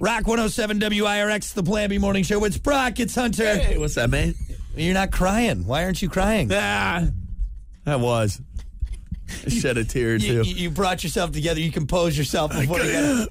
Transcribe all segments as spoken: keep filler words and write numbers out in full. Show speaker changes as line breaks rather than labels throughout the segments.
Rock one oh seven W I R X, the Plan B Morning Show. It's Brock, it's Hunter.
Hey, what's up, man?
You're not crying. Why aren't you crying?
Ah, I was. I shed a tear or
You,
two.
you brought yourself together. You composed yourself before you got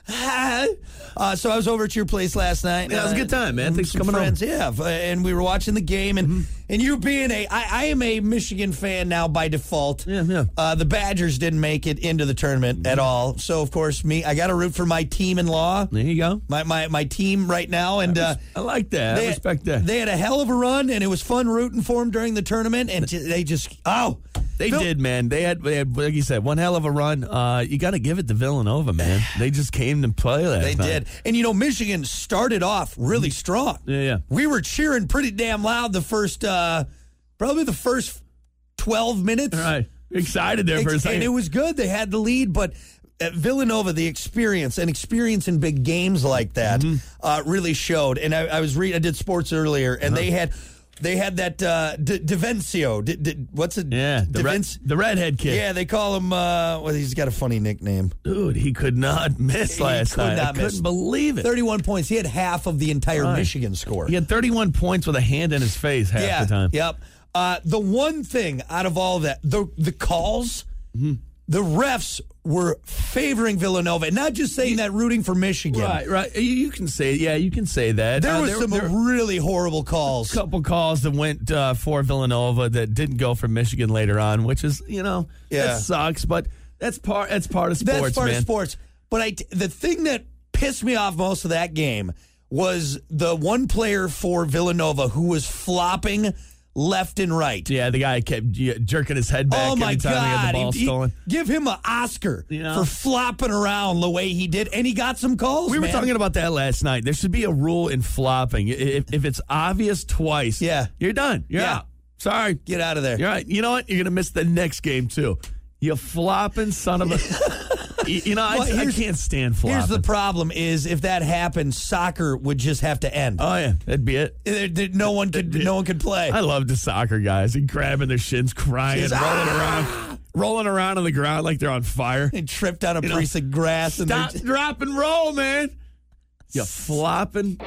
uh, so I was over at your place last night.
Yeah, it was a good time, man. Thanks for
Some
coming
friends, yeah, f- and we were watching the game, and
Mm-hmm.
and you being a, I, I am a Michigan fan now by default.
Yeah, yeah.
Uh, the Badgers didn't make it into the tournament
Mm-hmm.
at all, so of course me, I got to root for my team-in-law,
There you go.
my my my team right now, and uh,
I like that. I respect that.
They had a hell of a run, and it was fun rooting for them during the tournament, and j- they just oh.
They
Phil-
did, man. They had, they had, like you said, one hell of a run. Uh, you got to give it to Villanova, man. They just came to play last
They
night.
did. And, you know, Michigan started off really strong.
Yeah, yeah.
We were cheering pretty damn loud the first, uh, probably the first twelve minutes.
All right. Excited there for a
Ex-
second.
And it was good. They had the lead, but at Villanova, the experience and experience in big games like that
Mm-hmm.
uh, really showed. And I, I was reading, I did sports earlier, and
Uh-huh.
they had. They had that uh, D- Devencio. D- D- what's it?
yeah, the, red,
Devenc-
the redhead kid.
Yeah, they call him. Uh, well, he's got a funny nickname.
Dude, he could not miss
He
last
could
night.
not
I
miss.
couldn't believe it.
Thirty-one points. He had half of the entire
Right.
Michigan score.
He had thirty-one points with a hand in his face half
yeah.
the time.
Yep. Uh, the one thing out of all that, the the calls,
Mm-hmm.
the refs were favoring Villanova, and not just saying that rooting for Michigan.
Right, right. You, you can say, yeah, you can say that.
There
Uh,
was some
there,
really horrible calls.
couple calls that went uh, for Villanova that didn't go for Michigan later on, which is, you know,
Yeah.
that sucks, but that's part that's part of sports,
That's part
man.
of sports. But I, the thing that pissed me off most of that game was the one player for Villanova who was flopping left and right.
Yeah, the guy kept yeah, jerking his head back
Oh my
every time
God!
he had the ball
He- he-
stolen.
give him an Oscar
You know?
for flopping around the way he did, and he got some calls.
We were
man.
talking about that last night. There should be a rule in flopping. If, if it's obvious twice,
Yeah.
you're done. You're
Yeah.
out. Sorry.
Get out of there.
You're right. You know what? You're going to miss the next game, too. You flopping son of a... you, you know, I,
Well,
I
here's-
can't stand flopping.
Here's the problem: is if that happened, soccer would just have to end.
Oh, yeah. That'd be it.
There- there- no one could. No one could play.
I love the soccer guys. And grabbing their shins, crying,
Just,
rolling
"Ah!"
around, rolling around on the ground like they're on fire.
They tripped on a
You know,
piece of grass and
Stop,
they're
drop, and roll, man. You flopping.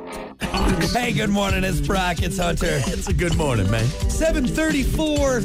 Hey, good morning. It's Brock. It's Hunter.
It's a good morning, man.
seven thirty-four.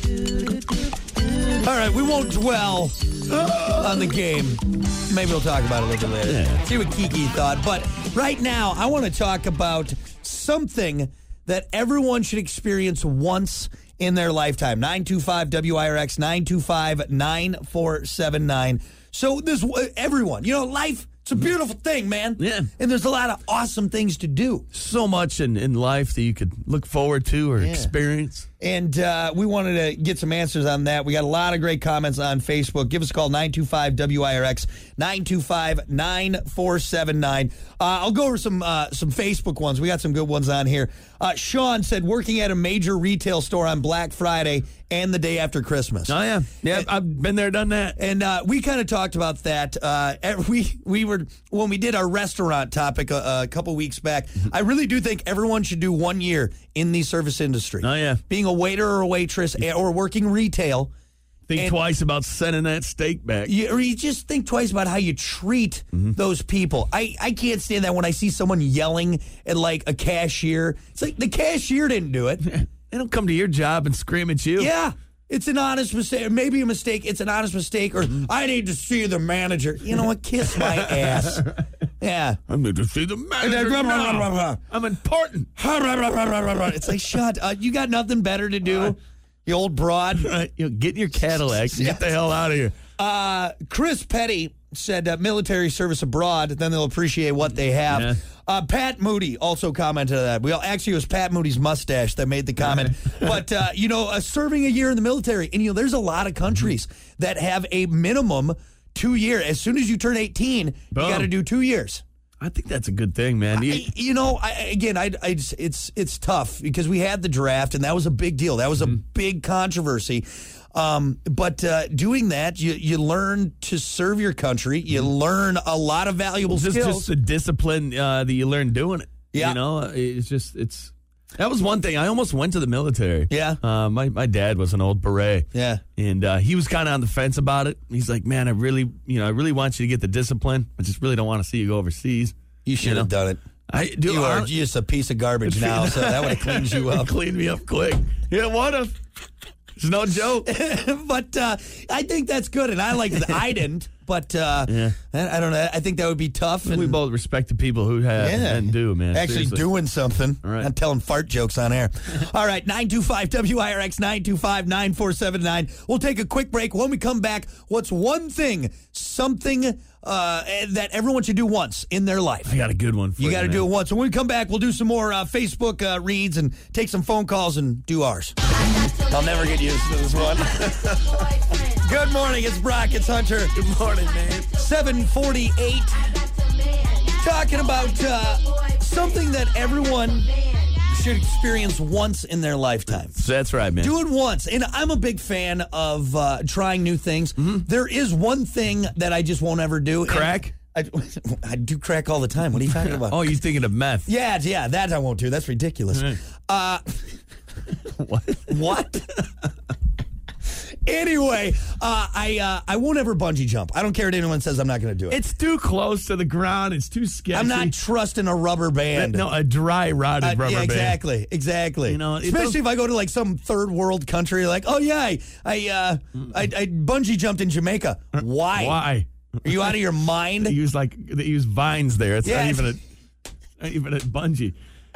All right, we won't dwell on the game. Maybe we'll talk about it a little bit later.
Yeah.
See what Kiki thought. But right now, I want to talk about something that everyone should experience once in their lifetime. nine two five W I R X, nine two five, nine four seven nine. So this, everyone, you know, life, it's a beautiful thing, man.
Yeah.
And there's a lot of awesome things to do.
So much in, in life that you could look forward to or experience.
And uh, we wanted to get some answers on that. We got a lot of great comments on Facebook. Give us a call, nine two five W I R X, nine two five, nine four seven nine. Uh, I'll go over some uh, some Facebook ones. We got some good ones on here. Uh, Sean said, working at a major retail store on Black Friday and the day after Christmas.
Oh, yeah. Yeah,
And-
I've been there, done that.
And uh, we kind of talked about that. Uh, we we were when we did our restaurant topic a, a couple weeks back. I really do think everyone should do one year in the service industry.
Oh, yeah.
Being a waiter or a waitress or working retail.
Think
and-
twice about sending that steak back.
You, or you just think twice about how you treat
Mm-hmm.
those people. I, I can't stand that when I see someone yelling at like a cashier. It's like the cashier didn't do it.
They don't come to your job and scream at you.
Yeah. It's an honest mistake. Maybe a mistake. It's an honest mistake. Or
Mm-hmm.
I need to see the manager. You know what? Kiss my ass. Yeah.
I need to see the manager now. I'm important.
It's like, shut up. You got nothing better to do, you old broad.
Right, you know, get in your Cadillac and get the hell out of here.
Uh, Chris Petty said uh, military service abroad, then they'll appreciate what they have.
Yeah.
Uh, Pat Moody also commented on that. We all, actually, it was Pat Moody's mustache that made the comment. But, uh, you know, uh, serving a year in the military, and, you know, there's a lot of countries that have a minimum two year. As soon as you turn eighteen,
Boom.
you got to do two years.
I think that's a good thing, man. You-
I, you know, I, again, I, I just, it's it's tough because we had the draft, and that was a big deal. That was a big controversy. Um, but uh, doing that, you you learn to serve your country. You learn a lot of valuable
just,
skills.
just the discipline uh, that you learn doing it.
Yeah.
You know, it's just, it's That was one thing. I almost went to the military.
Yeah.
Uh, my, my dad was an old beret.
Yeah.
And uh, he was kind of on the fence about it. He's like, man, I really, you know, I really want you to get the discipline. I just really don't want to see you go overseas.
You should
You
have
know?
done it.
I do.
You are just a piece of garbage now, so that would have cleaned you up.
Cleaned me up quick. Yeah, what a. It's no joke.
But uh, I think that's good, and I like that. I didn't, but uh,
Yeah.
I, I don't know. I think that would be tough. And
We both respect the people who have
Yeah.
and do, man.
actually
Seriously.
doing something.
All right.
Not telling fart jokes on air. All right, nine two five W I R X, nine two five, nine four seven nine. We'll take a quick break. When we come back, what's one thing, something uh, that everyone should do once in their life?
I got a good one for you.
You got to
man.
do it once. When we come back, we'll do some more uh, Facebook uh, reads and take some phone calls and do ours. I'll never get used to this one. Good morning. It's Brock. It's Hunter.
Good morning, man.
seven forty-eight. Talking about uh, something that everyone should experience once in their lifetime.
That's right, man.
Do it once. And I'm a big fan of uh, trying new things. There is one thing that I just won't ever do.
Crack?
I, I do crack all the time. What are you talking about?
Oh, you're thinking of meth.
Yeah, yeah, that I won't do. That's ridiculous. Uh,
What?
what? Anyway, uh, I uh, I won't ever bungee jump. I don't care what anyone says. I'm not going to do it.
It's too close to the ground. It's too sketchy.
I'm not trusting a rubber band.
No, a dry, rotted
Uh,
rubber
yeah,
band.
exactly, exactly.
You know, it
especially
does-
if I go to like some third world country, like, oh yeah, I I, uh, I, I bungee jumped in Jamaica. Why?
Why?
Are you out of your mind?
They use like they use vines there. It's
Yeah,
not even a not even a bungee.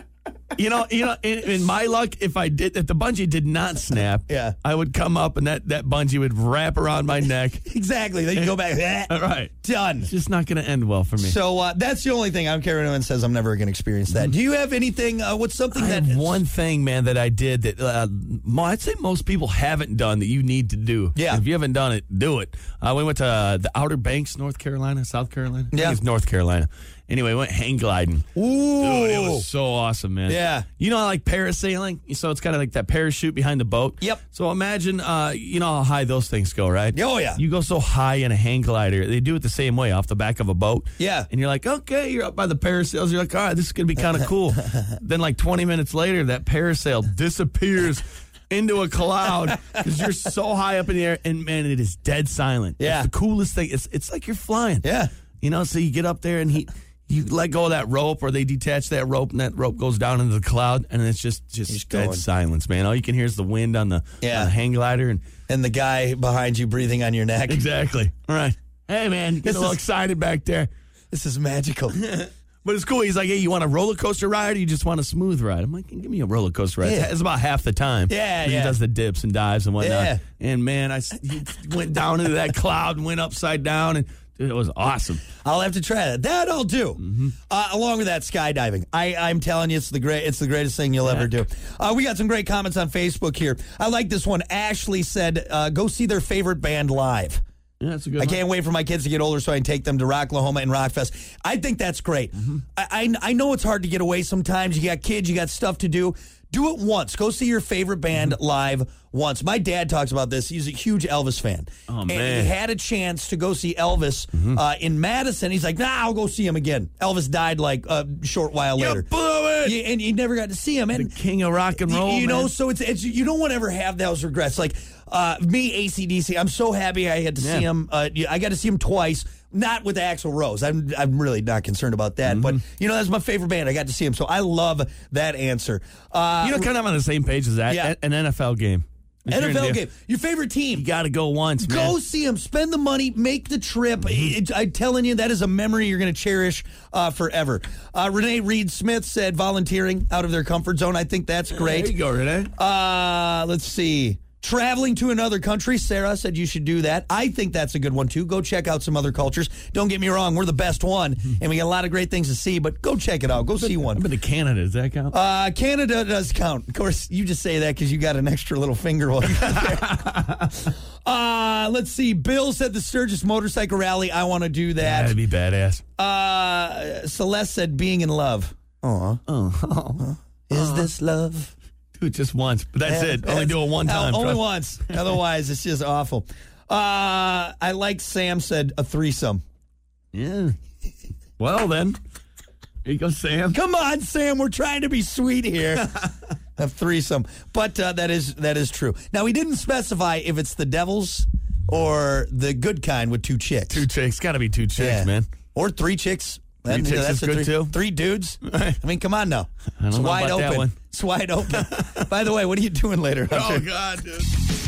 You know, you know. In, in my luck, if I did, if the bungee did not snap,
Yeah.
I would come up and that that bungee would wrap around my neck.
Exactly. Then you go back.
All right,
Done.
it's just not going to end well for me.
So uh, that's the only thing. I don't care what anyone says. I'm never going to experience that. Do you have anything? Uh, what's something
I
that
have one thing, man, that I did that uh, mo- I'd say most people haven't done that you need to do.
Yeah.
If you haven't done it, do it. Uh, we went to uh, the Outer Banks, North Carolina, South Carolina. I think
Yeah.
it's North Carolina. Anyway, we went hang gliding.
Ooh.
Dude, it was so awesome, man.
Yeah.
You know, like parasailing? So it's kind of like that parachute behind the boat.
Yep.
So imagine, uh, you know how high those things go, right?
Oh, yeah.
You go so high in a hang glider. They do it the same way off the back of a boat.
Yeah.
And you're like, okay, you're up by the parasails. You're like, all right, this is going to be kind of cool. Then like twenty minutes later, that parasail disappears into a cloud because you're so high up in the air. And, man, it is dead silent.
Yeah.
It's the coolest thing. It's, it's like you're flying.
Yeah.
You know, so you get up there and he... You let go of that rope, or they detach that rope, and that rope goes down into the cloud, and it's just just,
Just
dead
going.
silence, man. All you can hear is the wind on the,
Yeah.
on the hang glider, and
And the guy behind you breathing on your neck.
exactly. All right, hey man, get
This
a little
is-
excited back there,
This is magical.
but it's cool. He's like, hey, you want a roller coaster ride, or you just want a smooth ride? I'm like, give me a roller coaster ride.
Yeah.
It's about half the time.
Yeah,
He
yeah.
does the dips and dives and whatnot.
Yeah.
And man, I s- he went down into that cloud and went upside down, and dude, it was awesome.
I'll have to try that. That I'll do.
Mm-hmm.
Uh, along with that, skydiving. I, I'm telling you, it's the great. It's the greatest thing you'll ever do. Uh, we got some great comments on Facebook here. I like this one. Ashley said, uh, "Go see their favorite band live."
Yeah, that's a good
I
one.
can't wait for my kids to get older so I can take them to Rocklahoma and Rockfest. I think that's great.
Mm-hmm.
I, I I know it's hard to get away sometimes. You got kids, you got stuff to do. Do it once. Go see your favorite band
Mm-hmm.
live once. My dad talks about this. He's a huge Elvis fan.
Oh,
and
man. Mm-hmm.
he had a chance to go see Elvis uh, in Madison. He's like, nah, I'll go see him again. Elvis died like a short while
You
later.
blew it.
You- and you never got to see him. And
The king of rock and roll,
you, you know,
man.
so it's it's you don't want to ever have those regrets. Like uh, me, A C D C. I'm so happy I had to
Yeah.
see him. Uh, I got to see him twice. Not with Axl Rose. I'm I'm really not concerned about that. But you know, that's my favorite band. I got to see him, so I love that answer. Uh,
You know, kind of on the same page as that.
Yeah.
An N F L game. If you're
N F
in
L
the-
game. Your favorite team.
You got to go once, man.
Go see him. Spend the money. Make the trip.
Mm-hmm.
It- I'm telling you, that is a memory you're going to cherish uh, forever. Uh, Renee Reed Smith said volunteering out of their comfort zone. I think that's great.
There you go, Renee.
Uh, let's see. Traveling to another country. Sarah said you should do that. I think that's a good one, too. Go check out some other cultures. Don't get me wrong. We're the best one, and we got a lot of great things to see, but go check it out. Go see
I've
one.
been to Canada. Does that count?
Uh, Canada does count. Of course, you just say that because you got an extra little finger while you're there. uh, let's see. Bill said the Sturgis Motorcycle Rally. I want to do that.
That'd be badass.
Uh, Celeste said being in love. Aw.
Oh,
Is this love?
do it just once, but that's
Yeah,
it. Only do it one
uh,
time.
Only
trust-
once. Otherwise, it's just awful. Uh, I like Sam said a threesome.
Yeah. Well then, here you go, Sam.
Come on, Sam. We're trying to be sweet here. a threesome. But uh, that is that is true. Now, he didn't specify if it's the devil's or the good kind with two chicks.
Two chicks. Got to be two chicks,
Yeah.
man.
Or three chicks.
Three
And,
chicks
that's
is
a
good,
three,
too.
Three dudes. I mean, come on now.
I don't
It's
know
wide
about that
open.
one.
It's wide open. By the way, what are you doing later, Hunter?
Oh, God, dude.